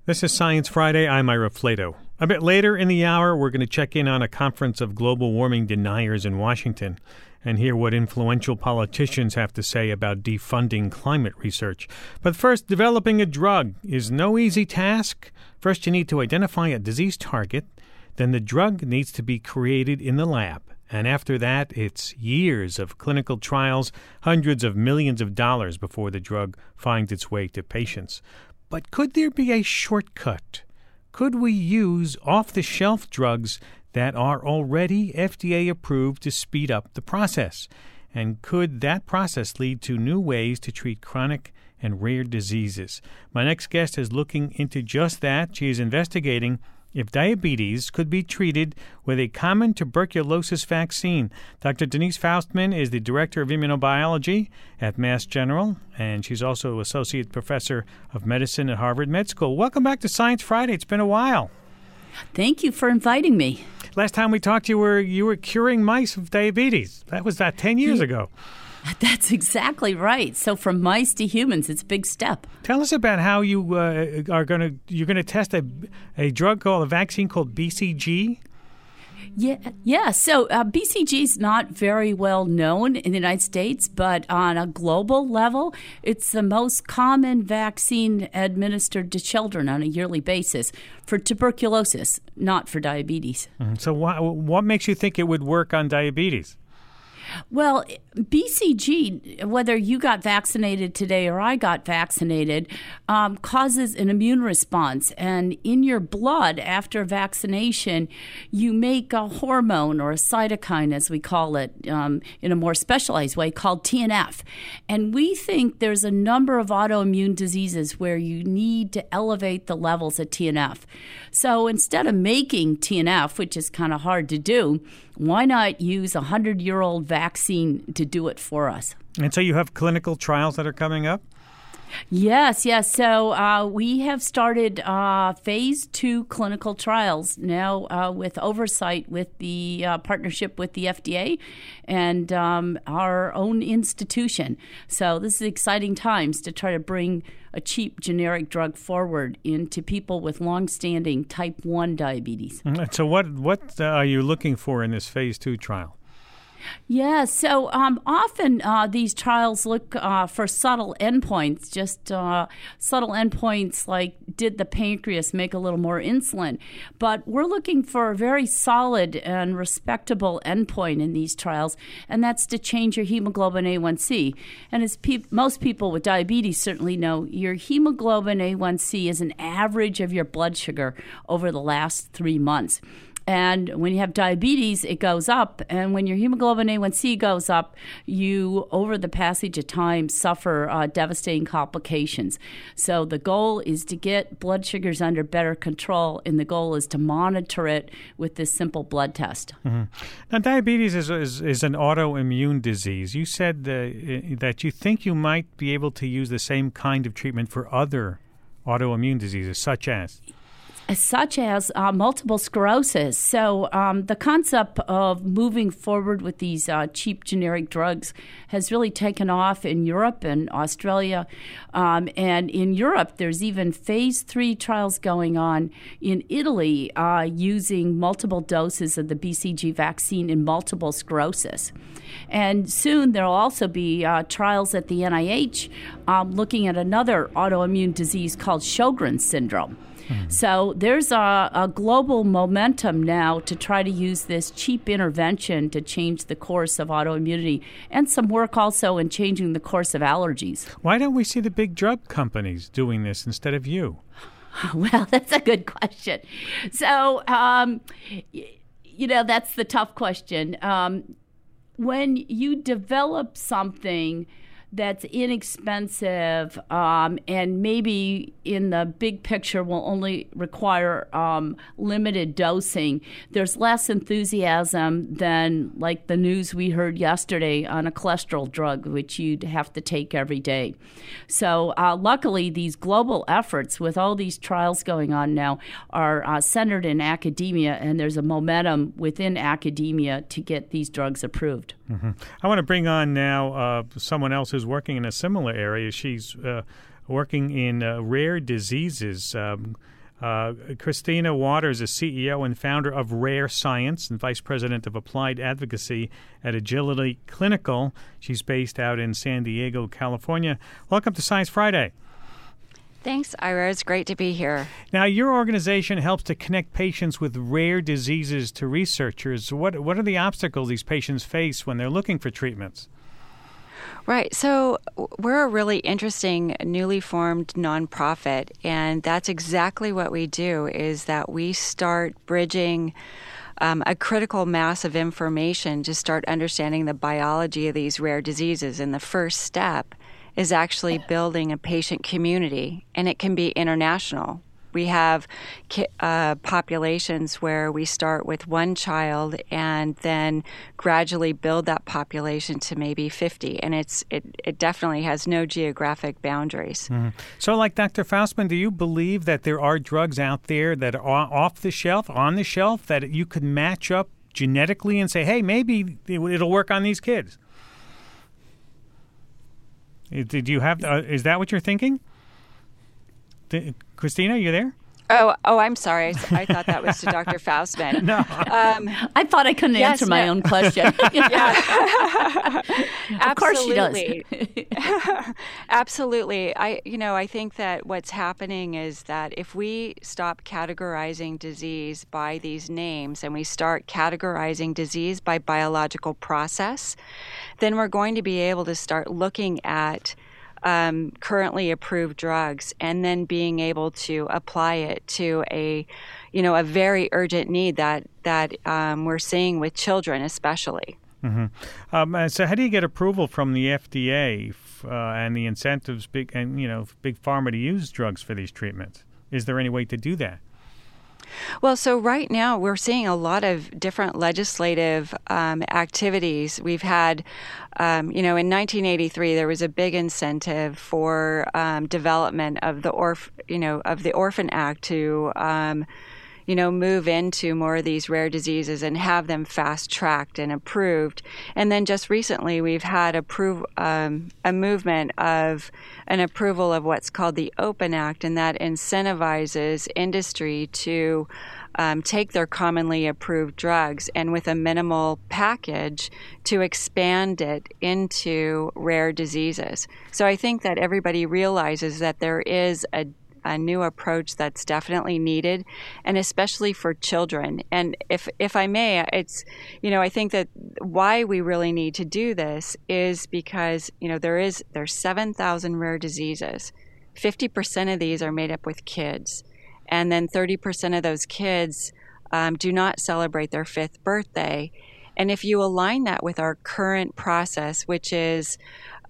This is Science Friday. I'm Ira Flato. A bit later in the hour, we're going to check in on a conference of global warming deniers in Washington and hear what influential politicians have to say about defunding climate research. But first, developing a drug is no easy task. First, you need to identify a disease target. Then the drug needs to be created in the lab. And after that, it's years of clinical trials, hundreds of millions of dollars before the drug finds its way to patients. But could there be a shortcut? Could we use off-the-shelf drugs that are already FDA approved to speed up the process? And could that process lead to new ways to treat chronic and rare diseases? My next guest is looking into just that. She is investigating if diabetes could be treated with a common tuberculosis vaccine. Dr. Denise Faustman is the Director of Immunobiology at Mass General, and she's also Associate Professor of Medicine at Harvard Med School. Welcome back to Science Friday. It's been a while. Thank you for inviting me. Last time we talked, you were curing mice of diabetes. That was about 10 years ago. That's exactly right. So from mice to humans, it's a big step. Tell us about how you're going to test a drug called a vaccine called BCG. Yeah. So BCG is not very well known in the United States, but on a global level, it's the most common vaccine administered to children on a yearly basis for tuberculosis, not for diabetes. Mm-hmm. So what makes you think it would work on diabetes? Well, BCG, whether you got vaccinated today or I got vaccinated, causes an immune response. And in your blood after vaccination, you make a hormone or a cytokine, as we call it, in a more specialized way, called TNF. And we think there's a number of autoimmune diseases where you need to elevate the levels of TNF. So instead of making TNF, which is kind of hard to do, why not use a 100-year-old vaccine to do it for us? And so you have clinical trials that are coming up? Yes. So we have started phase 2 clinical trials now with oversight with the partnership with the FDA and our own institution. So this is exciting times to try to bring a cheap generic drug forward into people with long-standing type 1 diabetes. So what are you looking for in this phase 2 trial? Yeah, so often these trials look for subtle endpoints, just subtle endpoints like did the pancreas make a little more insulin? But we're looking for a very solid and respectable endpoint in these trials, and that's to change your hemoglobin A1C. And as most people with diabetes certainly know, your hemoglobin A1C is an average of your blood sugar over the last 3 months. And when you have diabetes, it goes up. And when your hemoglobin A1C goes up, you, over the passage of time, suffer devastating complications. So the goal is to get blood sugars under better control, and the goal is to monitor it with this simple blood test. Mm-hmm. Now, diabetes is an autoimmune disease. You said that you think you might be able to use the same kind of treatment for other autoimmune diseases, such as multiple sclerosis. So the concept of moving forward with these cheap generic drugs has really taken off in Europe and Australia. And in Europe, there's even phase 3 trials going on in Italy using multiple doses of the BCG vaccine in multiple sclerosis. And soon there will also be trials at the NIH looking at another autoimmune disease called Sjogren's syndrome. So there's a global momentum now to try to use this cheap intervention to change the course of autoimmunity, and some work also in changing the course of allergies. Why don't we see the big drug companies doing this instead of you? Well, that's a good question. So, that's the tough question. When you develop something that's inexpensive and maybe in the big picture will only require limited dosing, there's less enthusiasm than like the news we heard yesterday on a cholesterol drug, which you'd have to take every day. So luckily, these global efforts with all these trials going on now are centered in academia, and there's a momentum within academia to get these drugs approved. Mm-hmm. I want to bring on now someone else who's working in a similar area. She's working in rare diseases. Christina Waters is CEO and founder of Rare Science and Vice President of Applied Advocacy at Agility Clinical. She's based out in San Diego, California. Welcome to Science Friday. Thanks, Ira. It's great to be here. Now, your organization helps to connect patients with rare diseases to researchers. What are the obstacles these patients face when they're looking for treatments? Right. So we're a really interesting newly formed nonprofit, and that's exactly what we do, is that we start bridging a critical mass of information to start understanding the biology of these rare diseases. And the first step is actually building a patient community, and it can be international. We have populations where we start with one child and then gradually build that population to maybe 50, and it definitely has no geographic boundaries. Mm-hmm. So like Dr. Faustman, do you believe that there are drugs out there that are off the shelf, on the shelf, that you could match up genetically and say, hey, maybe it'll work on these kids? Did you have? Is that what you're thinking? Christina, are you there? Oh, I'm sorry. I thought that was to Dr. Faustman. No. I thought I couldn't answer my own question. Yeah. Of course she does. Absolutely. I think that what's happening is that if we stop categorizing disease by these names and we start categorizing disease by biological process, then we're going to be able to start looking at currently approved drugs and then being able to apply it to a very urgent need that we're seeing with children especially. Mm-hmm. So how do you get approval from the FDA and the incentives big pharma to use drugs for these treatments? Is there any way to do that? Well, so right now we're seeing a lot of different legislative activities. We've had, in 1983 there was a big incentive for development of the Orphan Act to move into more of these rare diseases and have them fast-tracked and approved. And then just recently, we've had a movement of an approval of what's called the Open Act, and that incentivizes industry to take their commonly approved drugs and with a minimal package to expand it into rare diseases. So I think that everybody realizes that there is a new approach that's definitely needed, and especially for children. And if I may, it's, I think that why we really need to do this is because, there's 7,000 rare diseases. 50% of these are made up with kids. And then 30% of those kids do not celebrate their 5th birthday. And if you align that with our current process, which is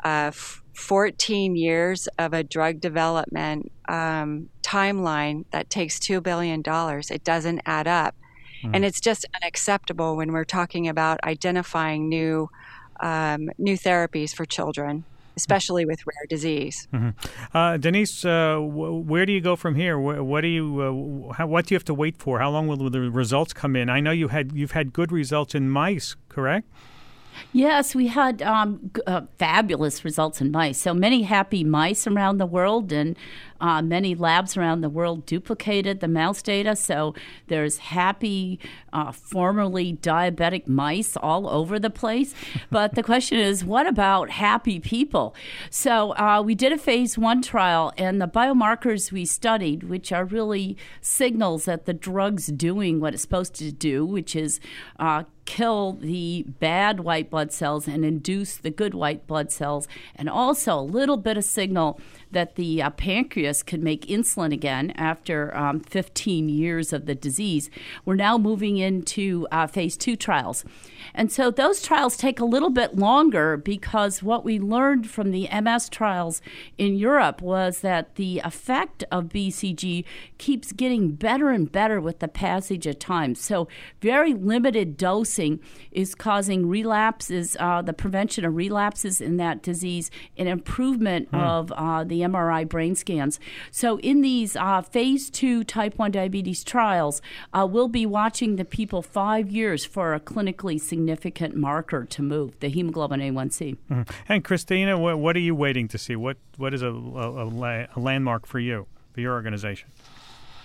14 years of a drug development timeline that takes $2 billion, it doesn't add up. And it's just unacceptable when we're talking about identifying new therapies for children, especially with rare disease. Mm-hmm. Denise, where do you go from here? What do you have to wait for? How long will the results come in? I know you've had good results in mice, correct? Yes, we had fabulous results in mice. So many happy mice around the world, and many labs around the world duplicated the mouse data. So there's happy, formerly diabetic mice all over the place. But the question is, what about happy people? So we did a phase 1 trial, and the biomarkers we studied, which are really signals that the drug's doing what it's supposed to do, which is kill the bad white blood cells and induce the good white blood cells, and also a little bit of signal that the pancreas could make insulin again after 15 years of the disease. We're now moving into phase 2 trials. And so those trials take a little bit longer because what we learned from the MS trials in Europe was that the effect of BCG keeps getting better and better with the passage of time. So very limited dosing is causing relapses, the prevention of relapses in that disease, and improvement of the MRI brain scans. So in these phase 2 type 1 diabetes trials, we'll be watching the people 5 years for a clinically significant marker to move, the hemoglobin A1C. Mm-hmm. And Christina, what are you waiting to see? What is a landmark for you, for your organization?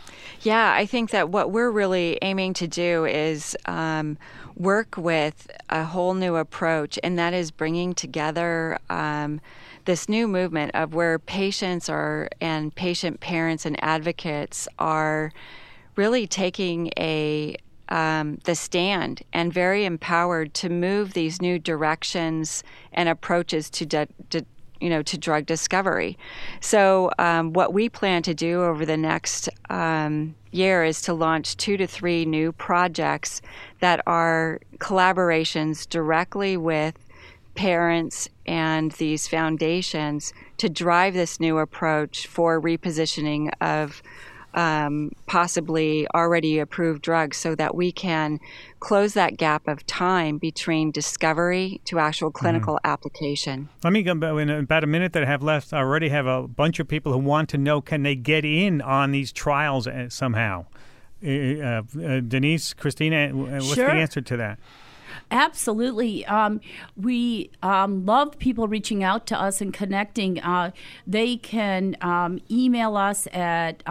Yeah, I think that what we're really aiming to do is work with a whole new approach, and that is bringing together this new movement of where patients and patient parents and advocates are really taking the stand and very empowered to move these new directions and approaches to drug discovery. So what we plan to do over the next year is to launch 2 to 3 new projects that are collaborations directly with parents and these foundations to drive this new approach for repositioning of possibly already approved drugs so that we can close that gap of time between discovery to actual clinical application. Let me go in about a minute that I have left. I already have a bunch of people who want to know, can they get in on these trials somehow? Denise, Christina, what's the answer to that? Absolutely. We love people reaching out to us and connecting. They can email us at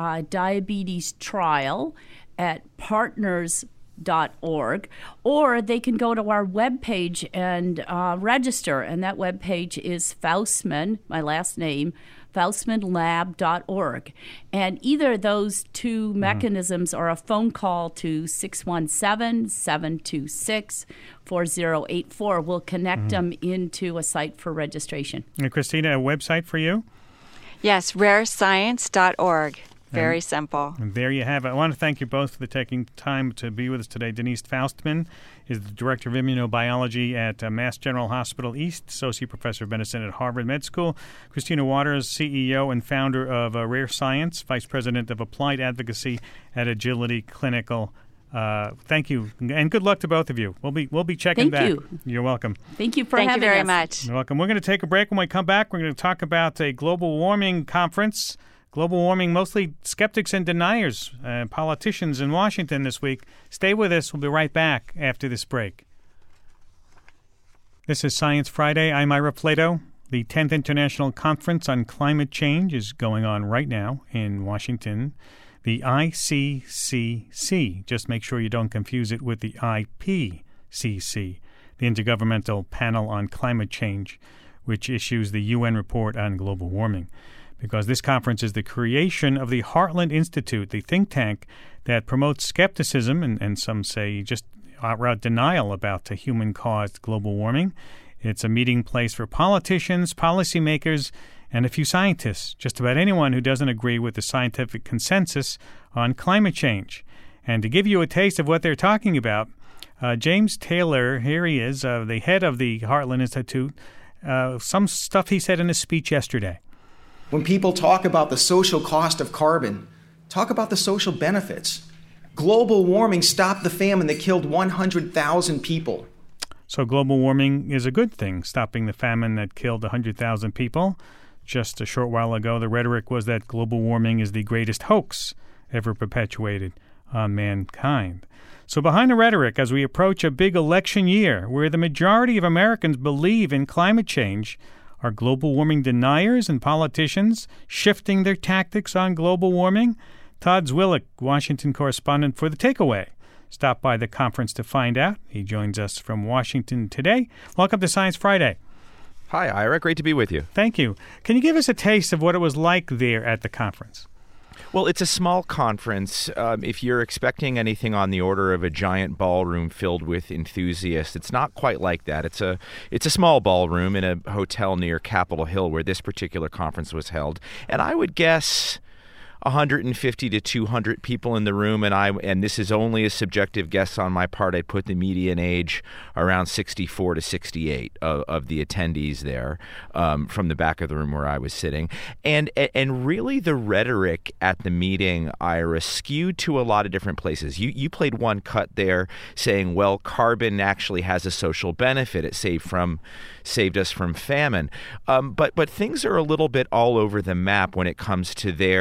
diabetestrial@partners.org, or they can go to our webpage and register. And that webpage is Faustman, my last name, faustmanlab.org. And either of those two mechanisms or a phone call to 617-726-4084 will connect them into a site for registration. And Christina, a website for you? Yes, rarescience.org. Very simple. And there you have it. I want to thank you both for taking time to be with us today. Denise Faustman is the Director of Immunobiology at Mass General Hospital East, Associate Professor of Medicine at Harvard Med School. Christina Waters, CEO and founder of Rare Science, Vice President of Applied Advocacy at Agility Clinical. Thank you, and good luck to both of you. We'll be checking back. Thank you. You're welcome. Thank you for having us. Thank you very much. You're welcome. We're going to take a break. When we come back, we're going to talk about a global warming conference. Global warming, mostly skeptics and deniers, politicians in Washington this week. Stay with us. We'll be right back after this break. This is Science Friday. I'm Ira Flatow. The 10th International Conference on Climate Change is going on right now in Washington. The ICCC. Just make sure you don't confuse it with the IPCC, the Intergovernmental Panel on Climate Change, which issues the UN report on global warming. Because this conference is the creation of the Heartland Institute, the think tank that promotes skepticism and some say just outright denial about the human-caused global warming. It's a meeting place for politicians, policymakers, and a few scientists, just about anyone who doesn't agree with the scientific consensus on climate change. And to give you a taste of what they're talking about, James Taylor, here he is, the head of the Heartland Institute, some stuff he said in a speech yesterday. When people talk about the social cost of carbon, talk about the social benefits. Global warming stopped the famine that killed 100,000 people. So global warming is a good thing, stopping the famine that killed 100,000 people. Just a short while ago, the rhetoric was that global warming is the greatest hoax ever perpetuated on mankind. So behind the rhetoric, as we approach a big election year where the majority of Americans believe in climate change, are global warming deniers and politicians shifting their tactics on global warming? Todd Zwillich, Washington correspondent for The Takeaway, stopped by the conference to find out. He joins us from Washington today. Welcome to Science Friday. Hi, Ira. Great to be with you. Thank you. Can you give us a taste of what it was like there at the conference? Well, it's a small conference. If you're expecting anything on the order of a giant ballroom filled with enthusiasts, it's not quite like that. It's a small ballroom in a hotel near Capitol Hill where this particular conference was held. And I would guess 150 to 200 people in the room, and this is only a subjective guess on my part. I'd put the median age around 64 to 68 of the attendees there, from the back of the room where I was sitting. And really the rhetoric at the meeting, Ira, skewed to a lot of different places. You played one cut there saying, well, carbon actually has a social benefit. It saved us from famine. But things are a little bit all over the map when it comes to their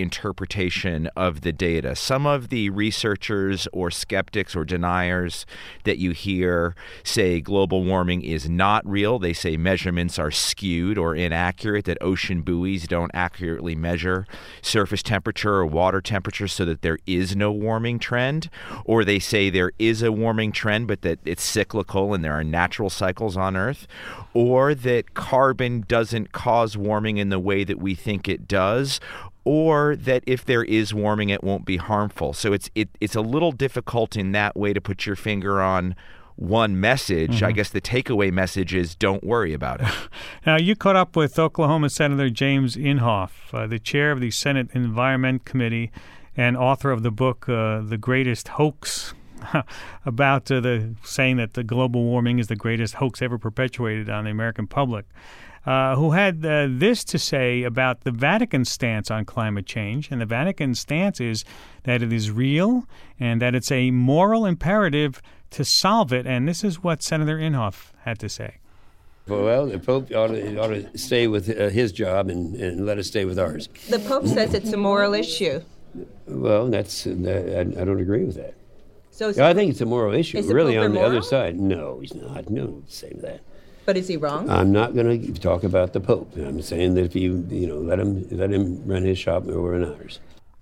interpretation of the data. Some of the researchers or skeptics or deniers that you hear say global warming is not real. They say measurements are skewed or inaccurate, that ocean buoys don't accurately measure surface temperature or water temperature so that there is no warming trend. Or they say there is a warming trend, but that it's cyclical and there are natural cycles on Earth. Or that carbon doesn't cause warming in the way that we think it does, or that if there is warming, it won't be harmful. So it's a little difficult in that way to put your finger on one message. I guess the takeaway message is don't worry about it. Now, you caught up with Oklahoma Senator James Inhofe, the chair of the Senate Environment Committee and author of the book, The Greatest Hoax, about saying that the global warming is the greatest hoax ever perpetuated on the American public, who had this to say about the Vatican's stance on climate change. And the Vatican's stance is that it is real and that it's a moral imperative to solve it. And this is what Senator Inhofe had to say. Well, the Pope ought to stay with his job and let us stay with ours. The Pope says it's a moral issue. Well, I don't agree with that. So I think it's a moral issue. Is the really, Pope on the immoral? other side, no, he's not. No, say that. But is he wrong? I'm not going to talk about the Pope. I'm saying that if you let him run his shop over in ours.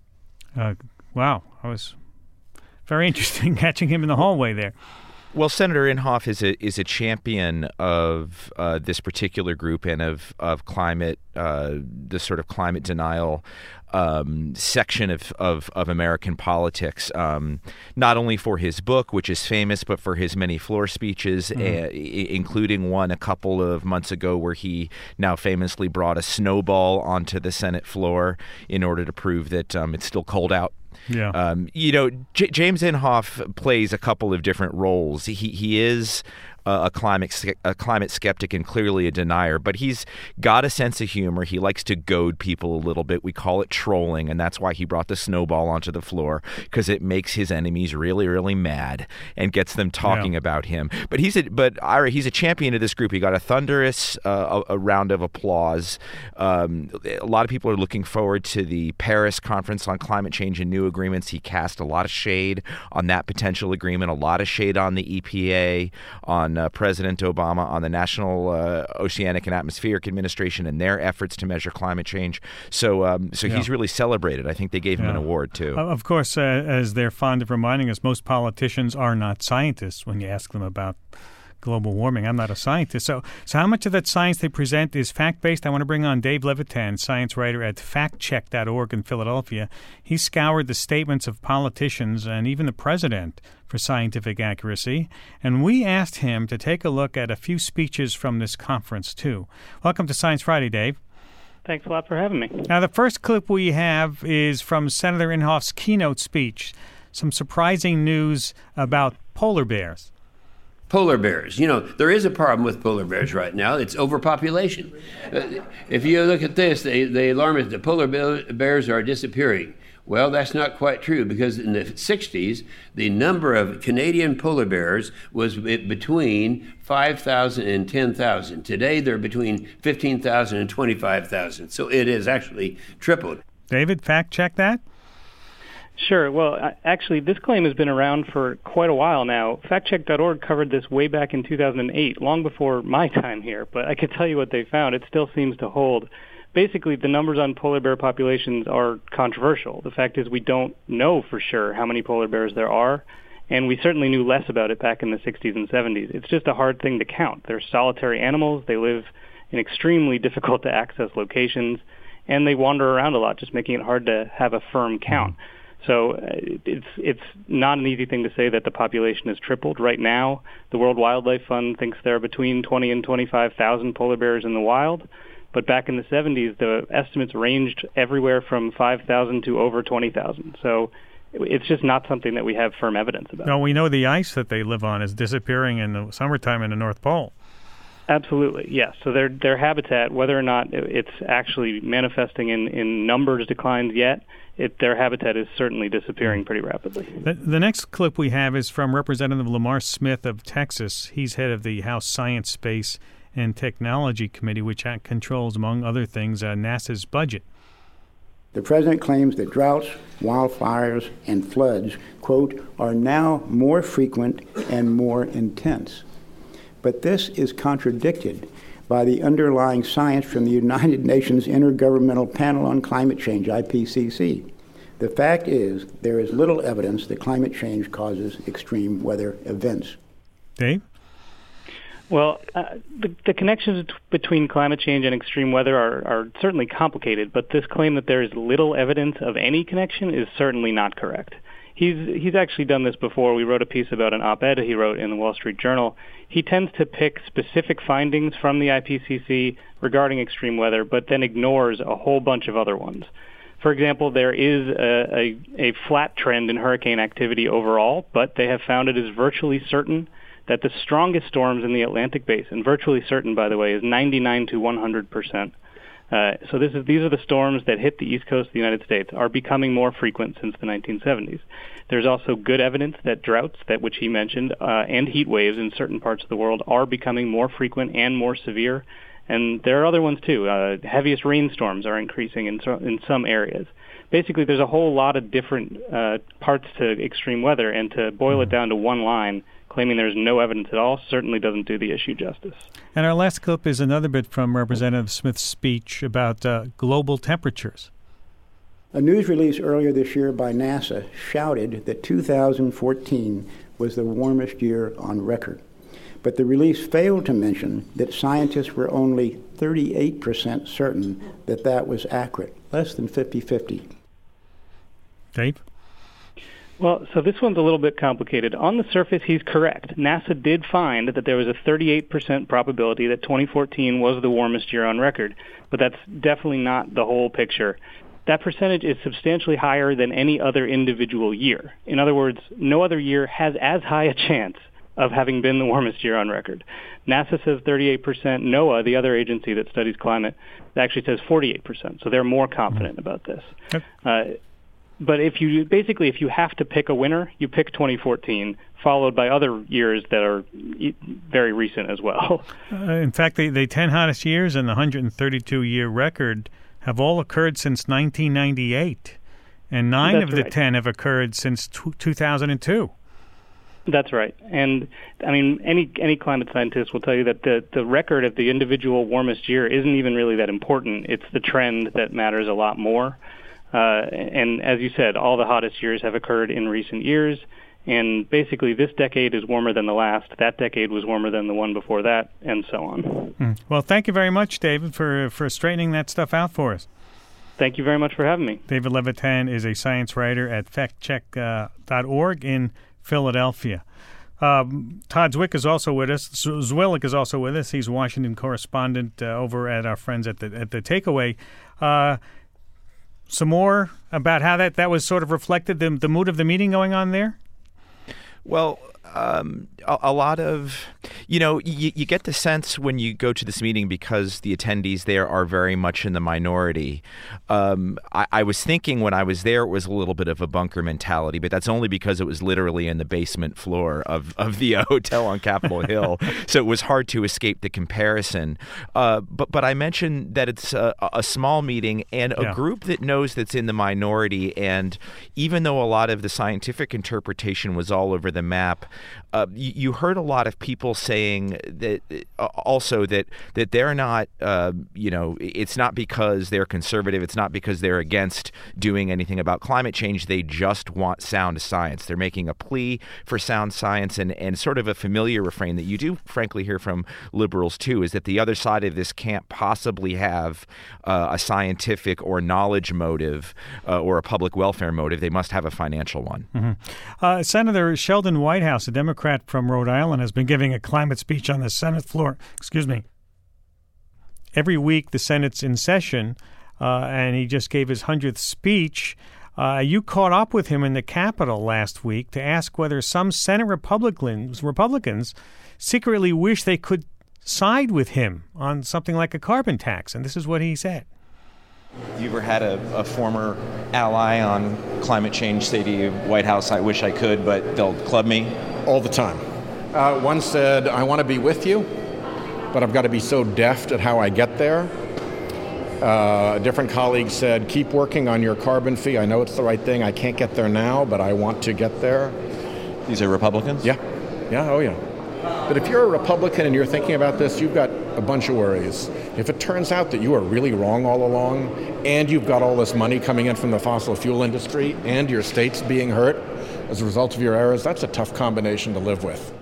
Wow, that was very interesting catching him in the hallway there. Well, Senator Inhofe is a champion of this particular group and of climate, the sort of climate denial section of American politics, not only for his book, which is famous, but for his many floor speeches, including one a couple of months ago where he now famously brought a snowball onto the Senate floor in order to prove that it's still cold out. Yeah. James Inhofe plays a couple of different roles. He is a climate skeptic and clearly a denier, but he's got a sense of humor. He likes to goad people a little bit. We call it trolling, and that's why he brought the snowball onto the floor, because it makes his enemies really, really mad and gets them talking about him. But Ira, he's a champion of this group. He got a thunderous a round of applause. A lot of people are looking forward to the Paris Conference on Climate Change and New Agreements. He cast a lot of shade on that potential agreement, a lot of shade on the EPA, on President Obama, on the National Oceanic and Atmospheric Administration and their efforts to measure climate change. So he's really celebrated. I think they gave him an award, too. Of course, as they're fond of reminding us, most politicians are not scientists when you ask them about global warming. I'm not a scientist. So how much of that science they present is fact-based? I want to bring on Dave Levitan, science writer at factcheck.org in Philadelphia. He scoured the statements of politicians and even the president for scientific accuracy, and we asked him to take a look at a few speeches from this conference, too. Welcome to Science Friday, Dave. Thanks a lot for having me. Now, the first clip we have is from Senator Inhofe's keynote speech. Some surprising news about polar bears. Polar bears. There is a problem with polar bears right now. It's overpopulation. If you look at this, they alarm us that polar bears are disappearing. Well, that's not quite true, because in the 60s, the number of Canadian polar bears was between 5,000 and 10,000. Today, they're between 15,000 and 25,000. So it is actually tripled. David, fact check that? Sure. Well, actually, this claim has been around for quite a while now. Factcheck.org covered this way back in 2008, long before my time here. But I can tell you what they found. It still seems to hold. Basically, the numbers on polar bear populations are controversial. The fact is we don't know for sure how many polar bears there are, and we certainly knew less about it back in the 60s and 70s. It's just a hard thing to count. They're solitary animals. They live in extremely difficult-to-access locations, and they wander around a lot, just making it hard to have a firm count. So it's not an easy thing to say that the population has tripled. Right now, the World Wildlife Fund thinks there are between 20 and 25,000 polar bears in the wild. But back in the 70s, the estimates ranged everywhere from 5,000 to over 20,000. So it's just not something that we have firm evidence about. No, we know the ice that they live on is disappearing in the summertime in the North Pole. Absolutely, yes. So their habitat, whether or not it's actually manifesting in numbers declines yet, their habitat is certainly disappearing pretty rapidly. The next clip we have is from Representative Lamar Smith of Texas. He's head of the House Science, Space, and Technology Committee, which controls, among other things, NASA's budget. The president claims that droughts, wildfires, and floods, quote, are now more frequent and more intense. But this is contradicted by the underlying science from the United Nations Intergovernmental Panel on Climate Change, IPCC. The fact is, there is little evidence that climate change causes extreme weather events. Dave? Well, the connections between climate change and extreme weather are certainly complicated, but this claim that there is little evidence of any connection is certainly not correct. He's actually done this before. We wrote a piece about an op-ed he wrote in the Wall Street Journal. He tends to pick specific findings from the IPCC regarding extreme weather, but then ignores a whole bunch of other ones. For example, there is a flat trend in hurricane activity overall, but they have found it is virtually certain that the strongest storms in the Atlantic Basin, virtually certain, by the way, is 99 to 100%. So these are the storms that hit the east coast of the United States, are becoming more frequent since the 1970s. There's also good evidence that droughts, which he mentioned, and heat waves in certain parts of the world are becoming more frequent and more severe. And there are other ones too. Heaviest rainstorms are increasing in some areas. Basically, there's a whole lot of different parts to extreme weather, and to boil it down to one line, claiming there's no evidence at all, certainly doesn't do the issue justice. And our last clip is another bit from Representative Smith's speech about global temperatures. A news release earlier this year by NASA shouted that 2014 was the warmest year on record. But the release failed to mention that scientists were only 38% certain that that was accurate, less than 50-50. Dave? Well, so this one's a little bit complicated. On the surface, he's correct. NASA did find that there was a 38% probability that 2014 was the warmest year on record, but that's definitely not the whole picture. That percentage is substantially higher than any other individual year. In other words, no other year has as high a chance of having been the warmest year on record. NASA says 38%. NOAA, the other agency that studies climate, actually says 48%. So they're more confident about this. But if you have to pick a winner, you pick 2014, followed by other years that are very recent as well. In fact, the 10 hottest years and the 132-year record have all occurred since 1998, and 9 That's of the right. 10 have occurred since 2002. That's right. And, I mean, any climate scientist will tell you that the record of the individual warmest year isn't even really that important. It's the trend that matters a lot more. And as you said, all the hottest years have occurred in recent years. And basically, this decade is warmer than the last. That decade was warmer than the one before that, and so on. Well, thank you very much, David, for straightening that stuff out for us. Thank you very much for having me. David Levitan is a science writer at factcheck.org in Philadelphia. Todd Zwick is also with us. Zwillik is also with us. He's a Washington correspondent over at our friends at the Takeaway. Some more about how that was sort of reflected, the mood of the meeting going on there? Well, a lot of, you get the sense when you go to this meeting, because the attendees there are very much in the minority. I was thinking when I was there, it was a little bit of a bunker mentality, but that's only because it was literally in the basement floor of the hotel on Capitol Hill. So it was hard to escape the comparison. But I mentioned that it's a small meeting and a group that knows that's in the minority. And even though a lot of the scientific interpretation was all over the map, you heard a lot of people saying that also that they're not, it's not because they're conservative. It's not because they're against doing anything about climate change. They just want sound science. They're making a plea for sound science, and sort of a familiar refrain that you do frankly hear from liberals too, is that the other side of this can't possibly have a scientific or knowledge motive or a public welfare motive. They must have a financial one. Mm-hmm. Senator Sheldon Whitehouse, a Democrat from Rhode Island, has been giving a climate speech on the Senate floor. Every week the Senate's in session, and he just gave his 100th speech. You caught up with him in the Capitol last week to ask whether some Senate Republicans secretly wish they could side with him on something like a carbon tax, and this is what he said. You ever had a former ally on climate change say to you, White House, I wish I could, but they'll club me? All the time. One said, I want to be with you, but I've got to be so deft at how I get there. A different colleague said, keep working on your carbon fee. I know it's the right thing. I can't get there now, but I want to get there. These are Republicans? Yeah. Oh yeah. But if you're a Republican and you're thinking about this, you've got a bunch of worries. If it turns out that you are really wrong all along, and you've got all this money coming in from the fossil fuel industry, and your state's being hurt as a result of your errors, that's a tough combination to live with.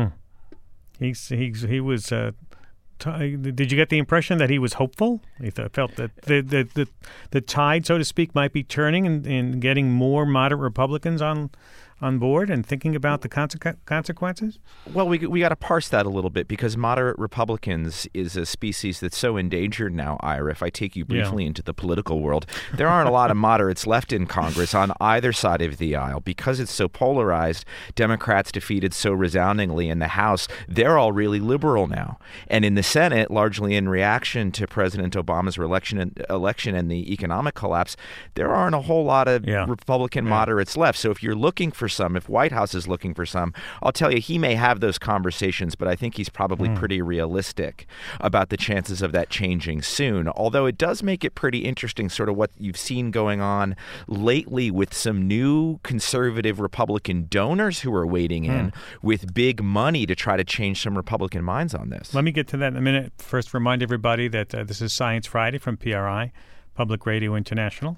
He was. Did you get the impression that he was hopeful? He felt that the tide, so to speak, might be turning and getting more moderate Republicans on board and thinking about the consequences? Well, we got to parse that a little bit, because moderate Republicans is a species that's so endangered now, Ira. If I take you briefly into the political world, there aren't a lot of moderates left in Congress on either side of the aisle. Because it's so polarized, Democrats defeated so resoundingly in the House, they're all really liberal now. And in the Senate, largely in reaction to President Obama's election and the economic collapse, there aren't a whole lot of Republican moderates left. So if you're looking for some, if White House is looking for some, I'll tell you, he may have those conversations, but I think he's probably pretty realistic about the chances of that changing soon. Although it does make it pretty interesting, sort of what you've seen going on lately with some new conservative Republican donors who are wading in with big money to try to change some Republican minds on this. Let me get to that in a minute. First, remind everybody that this is Science Friday from PRI, Public Radio International.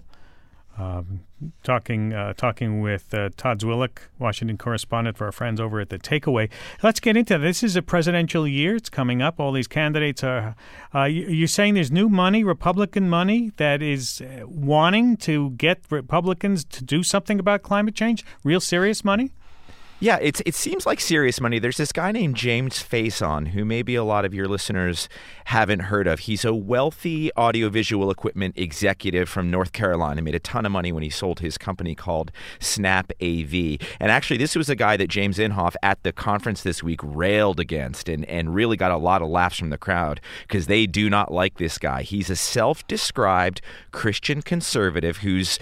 Talking with Todd Zwillich, Washington correspondent for our friends over at The Takeaway. Let's get into this. This is a presidential year. It's coming up. All these candidates are... you're saying there's new money, Republican money, that is wanting to get Republicans to do something about climate change? Real serious money? Yeah, it seems like serious money. There's this guy named James Faison, who maybe a lot of your listeners haven't heard of. He's a wealthy audiovisual equipment executive from North Carolina. Made a ton of money when he sold his company called Snap AV. And actually, this was a guy that James Inhofe at the conference this week railed against and really got a lot of laughs from the crowd because they do not like this guy. He's a self-described Christian conservative who's,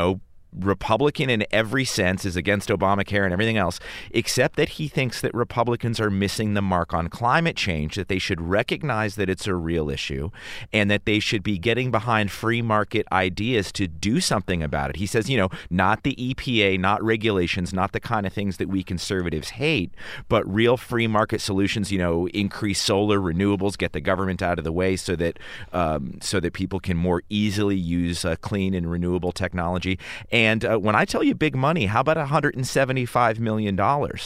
Republican in every sense, is against Obamacare and everything else, except that he thinks that Republicans are missing the mark on climate change, that they should recognize that it's a real issue, and that they should be getting behind free market ideas to do something about it. He says, not the EPA, not regulations, not the kind of things that we conservatives hate, but real free market solutions, increase solar, renewables, get the government out of the way so that people can more easily use clean and renewable technology. And when I tell you big money, how about $175 million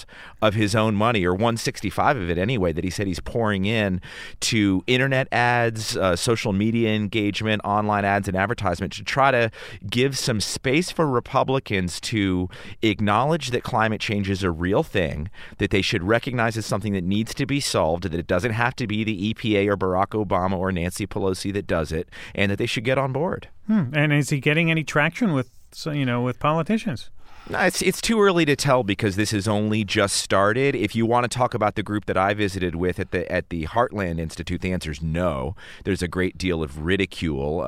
of his own money, or $165 of it anyway, that he said he's pouring in to internet ads, social media engagement, online ads, and advertisement to try to give some space for Republicans to acknowledge that climate change is a real thing, that they should recognize it's something that needs to be solved, that it doesn't have to be the EPA or Barack Obama or Nancy Pelosi that does it, and that they should get on board. And is he getting any traction with politicians? It's too early to tell because this has only just started. If you want to talk about the group that I visited with at the Heartland Institute, the answer is no. There's a great deal of ridicule,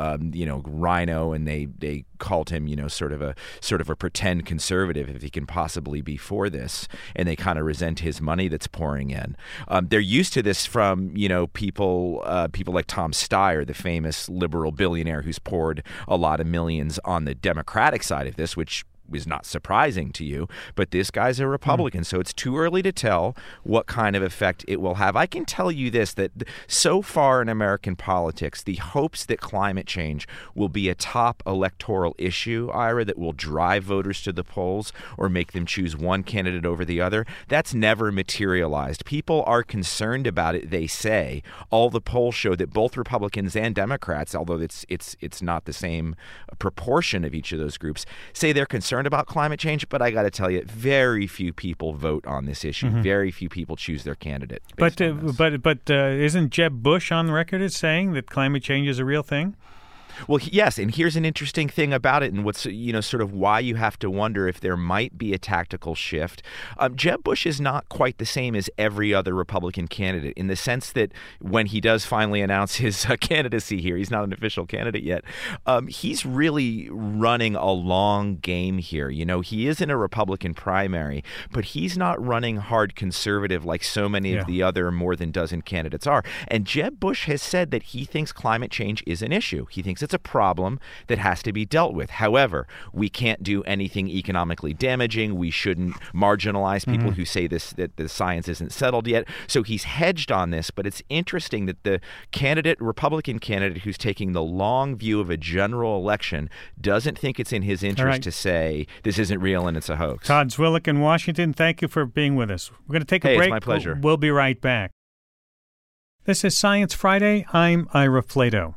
Rhino, and they called him, sort of a pretend conservative if he can possibly be for this, and they kind of resent his money that's pouring in. They're used to this from people like Tom Steyer, the famous liberal billionaire who's poured a lot of millions on the Democratic side of this, which is not surprising to you, but this guy's a Republican, so it's too early to tell what kind of effect it will have. I can tell you this, that so far in American politics, the hopes that climate change will be a top electoral issue, Ira, that will drive voters to the polls or make them choose one candidate over the other, that's never materialized. People are concerned about it, they say. All the polls show that both Republicans and Democrats, although it's not the same proportion of each of those groups, say they're concerned about climate change, but I got to tell you, very few people vote on this issue. Very few people choose their candidate. But isn't Jeb Bush on the record as saying that climate change is a real thing? Well, yes, and here's an interesting thing about it, and what's sort of why you have to wonder if there might be a tactical shift. Jeb Bush is not quite the same as every other Republican candidate in the sense that when he does finally announce his candidacy here, he's not an official candidate yet. He's really running a long game here. He is in a Republican primary, but he's not running hard conservative like so many of the other more than dozen candidates are. And Jeb Bush has said that he thinks climate change is an issue. He thinks it's a problem that has to be dealt with. However, we can't do anything economically damaging. We shouldn't marginalize people who say that the science isn't settled yet. So he's hedged on this, but it's interesting that the Republican candidate who's taking the long view of a general election doesn't think it's in his interest to say this isn't real and it's a hoax. Todd Zwillich in Washington, thank you for being with us. We're going to take a break. It's my pleasure. We'll be right back. This is Science Friday. I'm Ira Flato.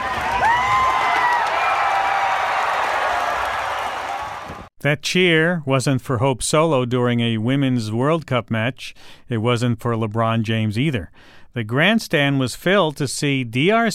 That cheer wasn't for Hope Solo during a Women's World Cup match. It wasn't for LeBron James either. The grandstand was filled to see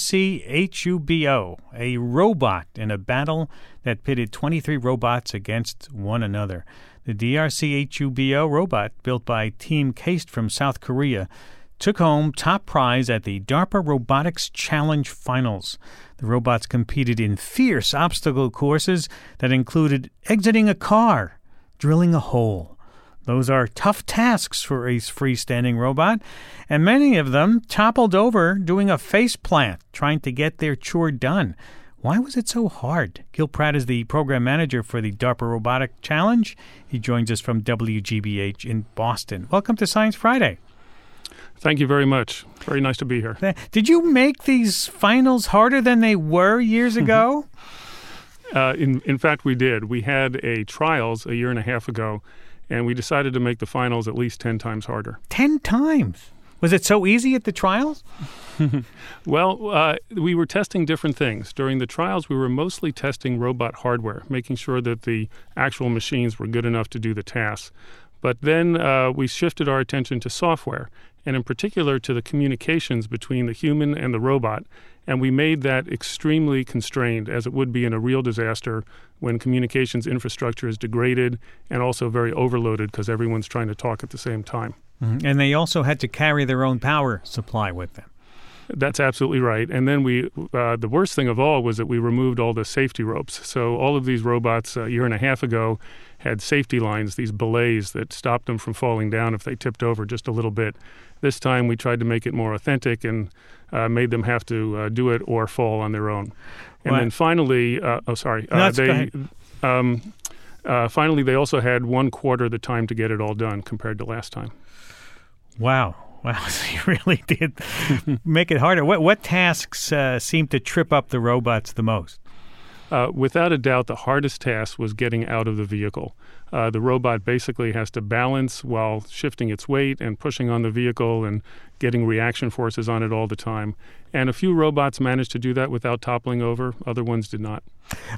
DRC-HUBO, a robot in a battle that pitted 23 robots against one another. The DRC-HUBO robot, built by Team KAIST from South Korea, took home top prize at the DARPA Robotics Challenge Finals. The robots competed in fierce obstacle courses that included exiting a car, drilling a hole. Those are tough tasks for a freestanding robot, and many of them toppled over doing a face plant, trying to get their chore done. Why was it so hard? Gil Pratt is the program manager for the DARPA Robotic Challenge. He joins us from WGBH in Boston. Welcome to Science Friday. Thank you very much. Very nice to be here. Did you make these finals harder than they were years ago? In fact, we did. We had a trials a year and a half ago, and we decided to make the finals at least 10 times harder. 10 times? Was it so easy at the trials? Well, we were testing different things. During the trials, we were mostly testing robot hardware, making sure that the actual machines were good enough to do the tasks. But then we shifted our attention to software, and in particular to the communications between the human and the robot. And we made that extremely constrained, as it would be in a real disaster when communications infrastructure is degraded and also very overloaded because everyone's trying to talk at the same time. Mm-hmm. And they also had to carry their own power supply with them. That's absolutely right. And then the worst thing of all was that we removed all the safety ropes. So all of these robots a year and a half ago had safety lines, these belays that stopped them from falling down if they tipped over just a little bit. This time we tried to make it more authentic and made them have to do it or fall on their own. And then finally, finally they also had 1/4 the time to get it all done compared to last time. Wow. Wow, so you really did make it harder. What tasks seemed to trip up the robots the most? Without a doubt, the hardest task was getting out of the vehicle. The robot basically has to balance while shifting its weight and pushing on the vehicle and getting reaction forces on it all the time. And a few robots managed to do that without toppling over. Other ones did not.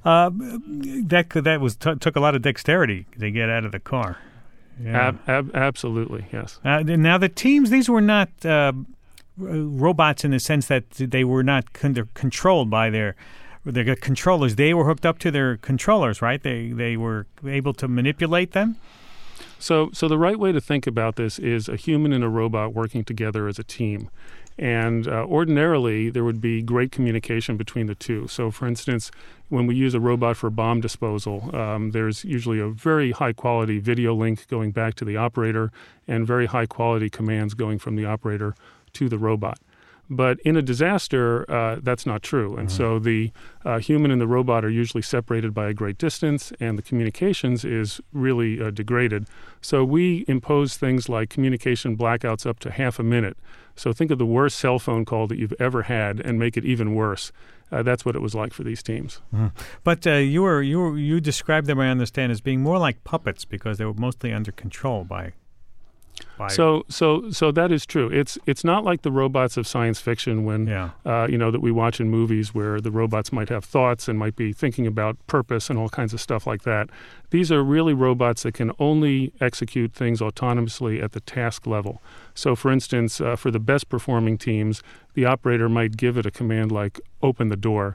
Took a lot of dexterity to get out of the car. Yeah. Absolutely, yes. Now, the teams, these were not robots in the sense that they were not controlled by their controllers. They were hooked up to their controllers, right? They were able to manipulate them? So the right way to think about this is a human and a robot working together as a team. And ordinarily, there would be great communication between the two. So, for instance, when we use a robot for bomb disposal, there's usually a very high-quality video link going back to the operator and very high-quality commands going from the operator to the robot. But in a disaster, that's not true. And so the human and the robot are usually separated by a great distance, and the communications is really degraded. So we impose things like communication blackouts up to half a minute. So think of the worst cell phone call that you've ever had and make it even worse. That's what it was like for these teams. But you described them, I understand, as being more like puppets because they were mostly under control by. So that is true. It's not like the robots of science fiction when that we watch in movies where the robots might have thoughts and might be thinking about purpose and all kinds of stuff like that. These are really robots that can only execute things autonomously at the task level. So, for instance, for the best performing teams, the operator might give it a command like "open the door,"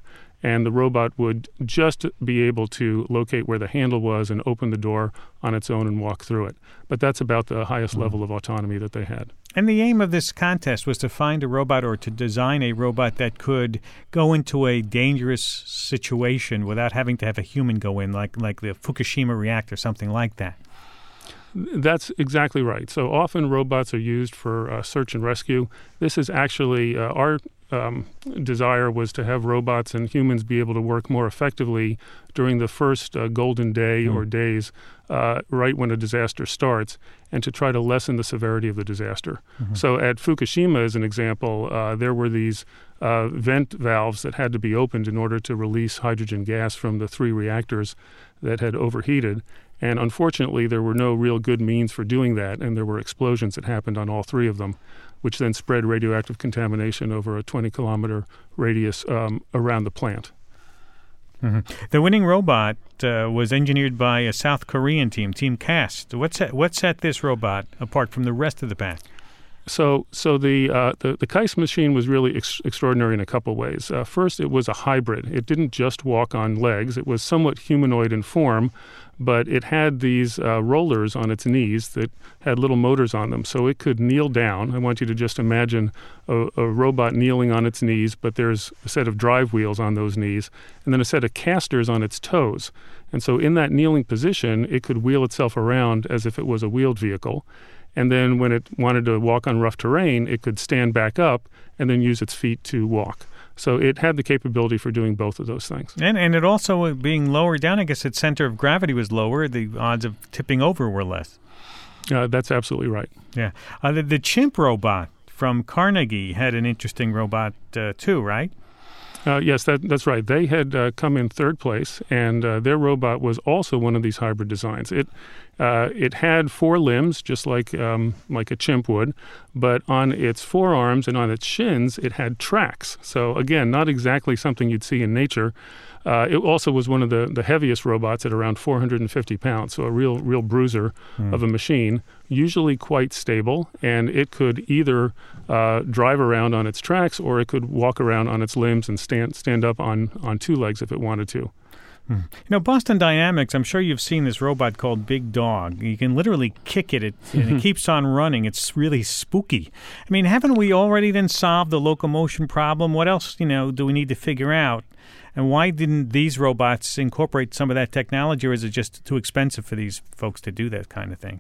and the robot would just be able to locate where the handle was and open the door on its own and walk through it. But that's about the highest level of autonomy that they had. And the aim of this contest was to find a robot or to design a robot that could go into a dangerous situation without having to have a human go in, like the Fukushima reactor, something like that. That's exactly right. So often robots are used for search and rescue. This is actually our desire was to have robots and humans be able to work more effectively during the first golden day or days right when a disaster starts, and to try to lessen the severity of the disaster. So at Fukushima, as an example, there were these vent valves that had to be opened in order to release hydrogen gas from the 3 reactors that had overheated. And unfortunately, there were no real good means for doing that, and there were explosions that happened on all 3 of them, which then spread radioactive contamination over a 20-kilometer radius around the plant. The winning robot was engineered by a South Korean team, Team CAST. What set this robot apart from the rest of the pack? So the KAIST machine was really extraordinary in a couple ways. First, it was a hybrid. It didn't just walk on legs. It was somewhat humanoid in form, but it had these rollers on its knees that had little motors on them, so it could kneel down. I want you to just imagine a robot kneeling on its knees, but there's a set of drive wheels on those knees, and then a set of casters on its toes. And so in that kneeling position, it could wheel itself around as if it was a wheeled vehicle. And then when it wanted to walk on rough terrain, it could stand back up and then use its feet to walk. So it had the capability for doing both of those things. And it also, being lower down, I guess its center of gravity was lower. The odds of tipping over were less. That's absolutely right. Yeah. The chimp robot from Carnegie had an interesting robot too, right? Yes, that's right. They had come in 3rd place, and their robot was also one of these hybrid designs. It had 4 limbs, just like a chimp would, but on its forearms and on its shins, it had tracks. So again, not exactly something you'd see in nature. It also was one of the heaviest robots at around 450 pounds, so a real bruiser of a machine, usually quite stable, and it could either drive around on its tracks or it could walk around on its limbs and stand up on 2 legs if it wanted to. You know, Boston Dynamics, I'm sure you've seen this robot called Big Dog. You can literally kick it, and it keeps on running. It's really spooky. I mean, haven't we already then solved the locomotion problem? What else, do we need to figure out? And why didn't these robots incorporate some of that technology, or is it just too expensive for these folks to do that kind of thing?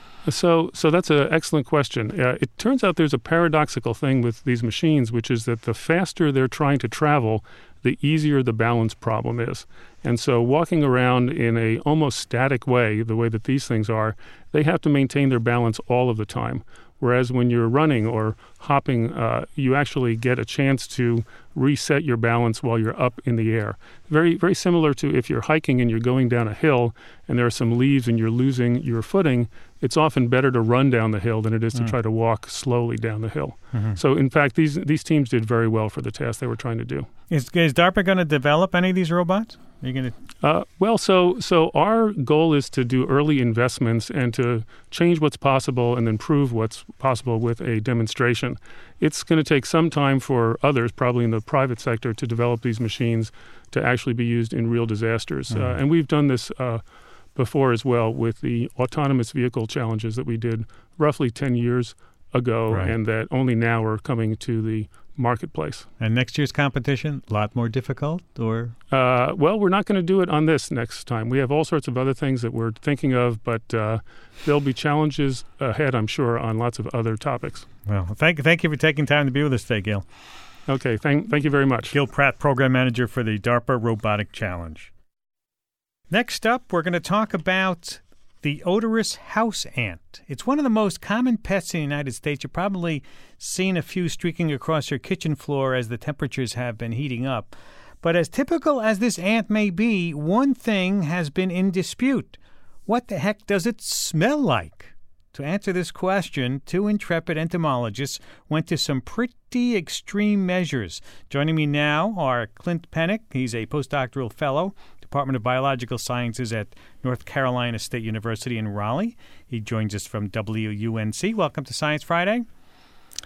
So that's an excellent question. It turns out there's a paradoxical thing with these machines, which is that the faster they're trying to travel, the easier the balance problem is. And so walking around in a almost static way, the way that these things are, they have to maintain their balance all of the time. Whereas when you're running or hopping, you actually get a chance to reset your balance while you're up in the air. Very, very similar to if you're hiking and you're going down a hill and there are some leaves and you're losing your footing, it's often better to run down the hill than it is to try to walk slowly down the hill. So, in fact, these teams did very well for the task they were trying to do. Is DARPA going to develop any of these robots? Are you going to? So our goal is to do early investments and to change what's possible and then prove what's possible with a demonstration. It's going to take some time for others, probably in the private sector, to develop these machines to actually be used in real disasters. And we've done this before as well with the autonomous vehicle challenges that we did roughly 10 years ago, and that only now are coming to the marketplace. And next year's competition, a lot more difficult, or? Well, we're not going to do it on this next time. We have all sorts of other things that we're thinking of, but there'll be challenges ahead, I'm sure, on lots of other topics. Well, thank you for taking time to be with us today, Gil. Okay, thank you very much. Gil Pratt, Program Manager for the DARPA Robotic Challenge. Next up, we're going to talk about the odorous house ant. It's one of the most common pests in the United States. You've probably seen a few streaking across your kitchen floor as the temperatures have been heating up. But as typical as this ant may be, one thing has been in dispute. What the heck does it smell like? To answer this question, 2 intrepid entomologists went to some pretty extreme measures. Joining me now are Clint Pennick. He's a postdoctoral fellow, Department of Biological Sciences at North Carolina State University in Raleigh. He joins us from WUNC. Welcome to Science Friday.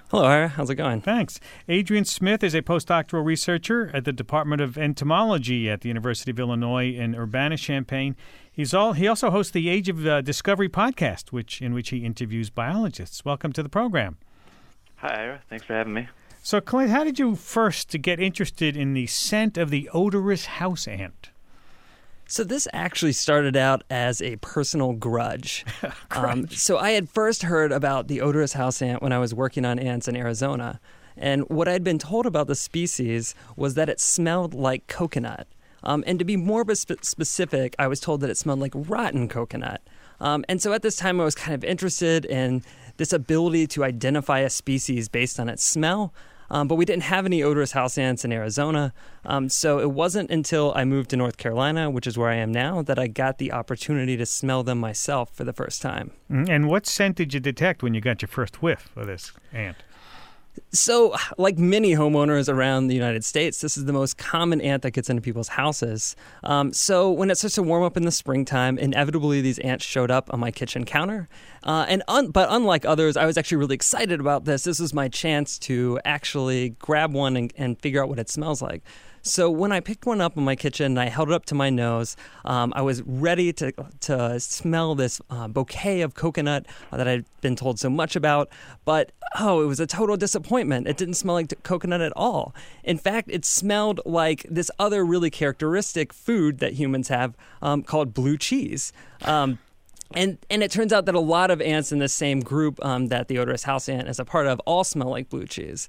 Hello, Ira. How's it going? Thanks. Adrian Smith is a postdoctoral researcher at the Department of Entomology at the University of Illinois in Urbana-Champaign. He also hosts the Age of Discovery podcast, in which he interviews biologists. Welcome to the program. Hi, Ira. Thanks for having me. So, Clint, how did you first get interested in the scent of the odorous house ant? So this actually started out as a personal grudge. So I had first heard about the odorous house ant when I was working on ants in Arizona. And what I'd been told about the species was that it smelled like coconut. And to be more specific, I was told that it smelled like rotten coconut. And so at this time, I was kind of interested in this ability to identify a species based on its smell. But we didn't have any odorous house ants in Arizona. So it wasn't until I moved to North Carolina, which is where I am now, that I got the opportunity to smell them myself for the first time. And what scent did you detect when you got your first whiff of this ant? So, like many homeowners around the United States, this is the most common ant that gets into people's houses. So when it starts to warm up in the springtime, inevitably these ants showed up on my kitchen counter. But unlike others, I was actually really excited about this. This was my chance to actually grab one and figure out what it smells like. So when I picked one up in my kitchen and I held it up to my nose, I was ready to smell this bouquet of coconut that I'd been told so much about. But, it was a total disappointment. It didn't smell like coconut at all. In fact, it smelled like this other really characteristic food that humans have called blue cheese. And it turns out that a lot of ants in the same group that the odorous house ant is a part of all smell like blue cheese.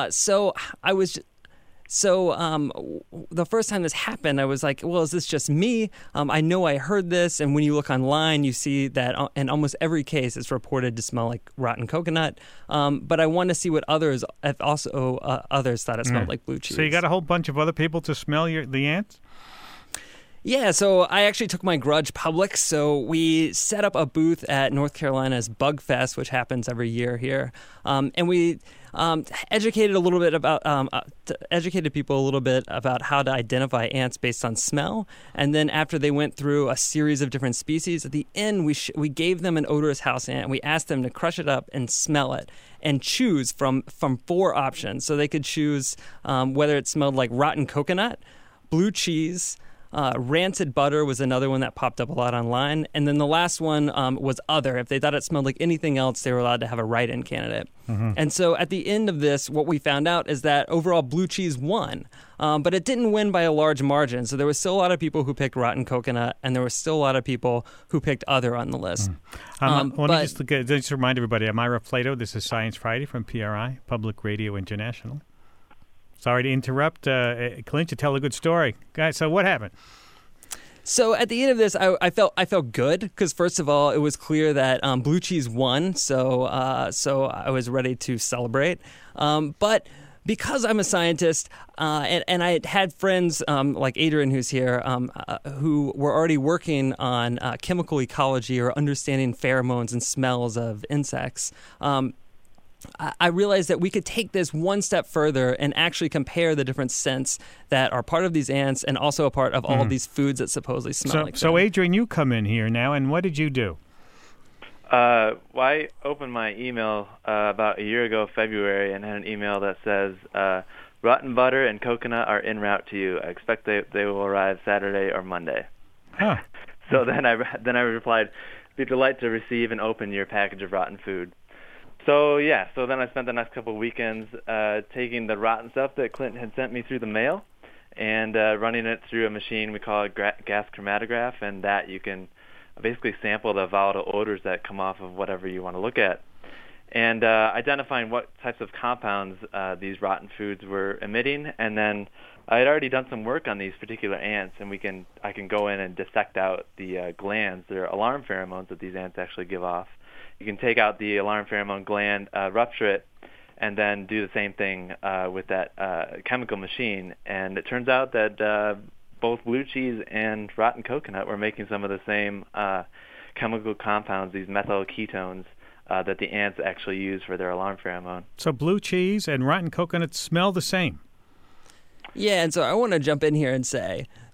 So the first time this happened, I was like, well, is this just me? I know I heard this, and when you look online, you see that in almost every case, it's reported to smell like rotten coconut. But I want to see what others thought it smelled like blue cheese. So you got a whole bunch of other people to smell the ants? Yeah, so I actually took my grudge public. So we set up a booth at North Carolina's Bug Fest, which happens every year here, and we educated people a little bit about how to identify ants based on smell. And then after they went through a series of different species, at the end we gave them an odorous house ant. And we asked them to crush it up and smell it and choose from 4 options. So they could choose whether it smelled like rotten coconut, blue cheese. Rancid butter was another one that popped up a lot online. And then the last one was other. If they thought it smelled like anything else, they were allowed to have a write-in candidate. Mm-hmm. And so at the end of this, what we found out is that overall blue cheese won. But it didn't win by a large margin. So there was still a lot of people who picked rotten coconut, and there was still a lot of people who picked other on the list. Let me just remind everybody, I'm Ira Flato. This is Science Friday from PRI, Public Radio International. Sorry to interrupt. Clint, you tell a good story. Guys, so what happened? So at the end of this, I felt good because, first of all, it was clear that blue cheese won, so I was ready to celebrate. But because I'm a scientist and I had friends like Adrian, who's here, who were already working on chemical ecology or understanding pheromones and smells of insects, I realized that we could take this one step further and actually compare the different scents that are part of these ants and also a part of all of these foods that supposedly smell like them. So, Adrian, you come in here now, and what did you do? I opened my email about a year ago, February, and had an email that says, rotten butter and coconut are en route to you. I expect they will arrive Saturday or Monday. Huh. So then I replied, be delighted to receive and open your package of rotten food. So then I spent the next couple of weekends taking the rotten stuff that Clinton had sent me through the mail and running it through a machine we call a gas chromatograph, and that you can basically sample the volatile odors that come off of whatever you want to look at. And identifying what types of compounds these rotten foods were emitting, and then I had already done some work on these particular ants, and I can go in and dissect out the glands. They're alarm pheromones that these ants actually give off. You can take out the alarm pheromone gland, rupture it, and then do the same thing with that chemical machine. And it turns out that both blue cheese and rotten coconut were making some of the same chemical compounds, these methyl ketones, that the ants actually use for their alarm pheromone. So blue cheese and rotten coconut smell the same? Yeah, and so I want to jump in here and say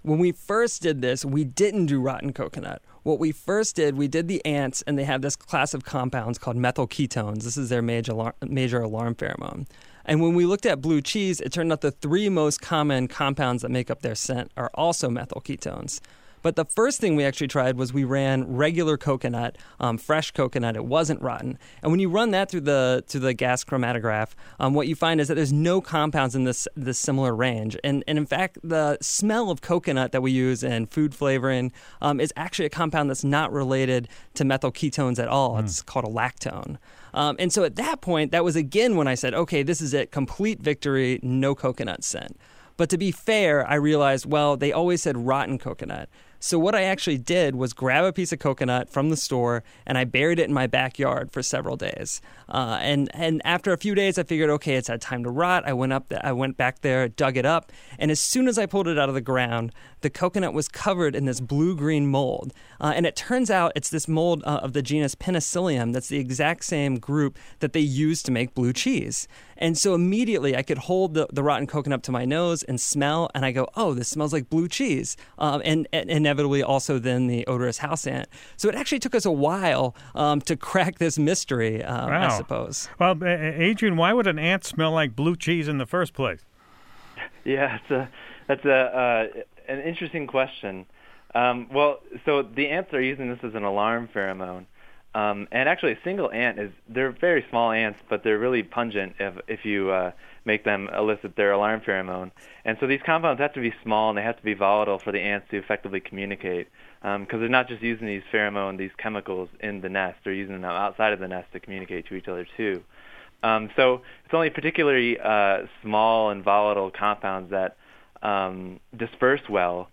When we first did this, we didn't do rotten coconut. What we first did, we did the ants, and they have this class of compounds called methylketones. This is their major alarm pheromone. And when we looked at blue cheese, it turned out the 3 most common compounds that make up their scent are also methylketones. But the first thing we actually tried was we ran regular coconut, fresh coconut. It wasn't rotten. And when you run that through the gas chromatograph, what you find is that there's no compounds in this similar range. And in fact, the smell of coconut that we use in food flavoring is actually a compound that's not related to methylketones at all. It's called a lactone. And so at that point, that was again when I said, okay, this is it, complete victory, no coconut scent. But to be fair, I realized, well, they always said rotten coconut. So what I actually did was grab a piece of coconut from the store and I buried it in my backyard for several days. And after a few days, I figured, okay, it's had time to rot. I went back there, dug it up, and as soon as I pulled it out of the ground, the coconut was covered in this blue-green mold. And it turns out it's this mold of the genus Penicillium that's the exact same group that they use to make blue cheese. And so immediately I could hold the rotten coconut to my nose and smell, and I go, oh, this smells like blue cheese. And inevitably also then the odorous house ant. So it actually took us a while to crack this mystery, I suppose. Well, Adrian, why would an ant smell like blue cheese in the first place? Yeah, that's an interesting question. Well, so the ants are using this as an alarm pheromone. And actually, a single ant they're very small ants, but they're really pungent if you make them elicit their alarm pheromone. And so these compounds have to be small and they have to be volatile for the ants to effectively communicate. Because they're not just using these these chemicals in the nest, they're using them outside of the nest to communicate to each other too. So it's only particularly small and volatile compounds that disperse well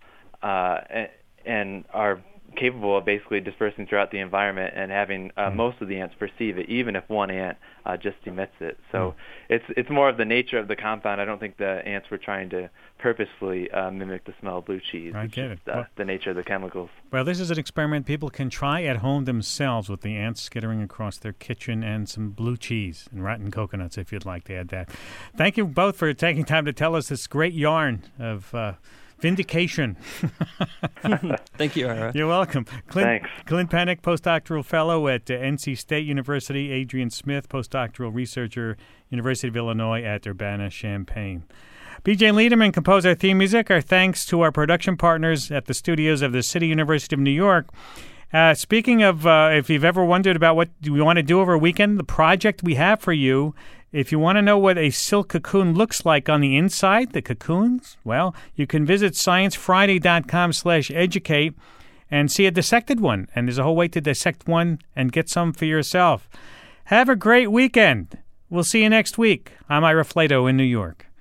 and are capable of basically dispersing throughout the environment and having most of the ants perceive it, even if one ant just emits it. So it's more of the nature of the compound. I don't think the ants were trying to purposefully mimic the smell of blue cheese. I get it. The nature of the chemicals. Well, this is an experiment people can try at home themselves with the ants skittering across their kitchen and some blue cheese and rotten coconuts, if you'd like to add that. Thank you both for taking time to tell us this great yarn of vindication. Thank you, Ira. You're welcome. Thanks. Clint Pennick, postdoctoral fellow at NC State University. Adrian Smith, postdoctoral researcher, University of Illinois at Urbana-Champaign. B.J. Liederman composed our theme music. Our thanks to our production partners at the studios of the City University of New York. Speaking of, if you've ever wondered about what we want to do over a weekend, the project we have for you, if you want to know what a silk cocoon looks like on the inside, the cocoons, well, you can visit sciencefriday.com/educate and see a dissected one. And there's a whole way to dissect one and get some for yourself. Have a great weekend. We'll see you next week. I'm Ira Flato in New York.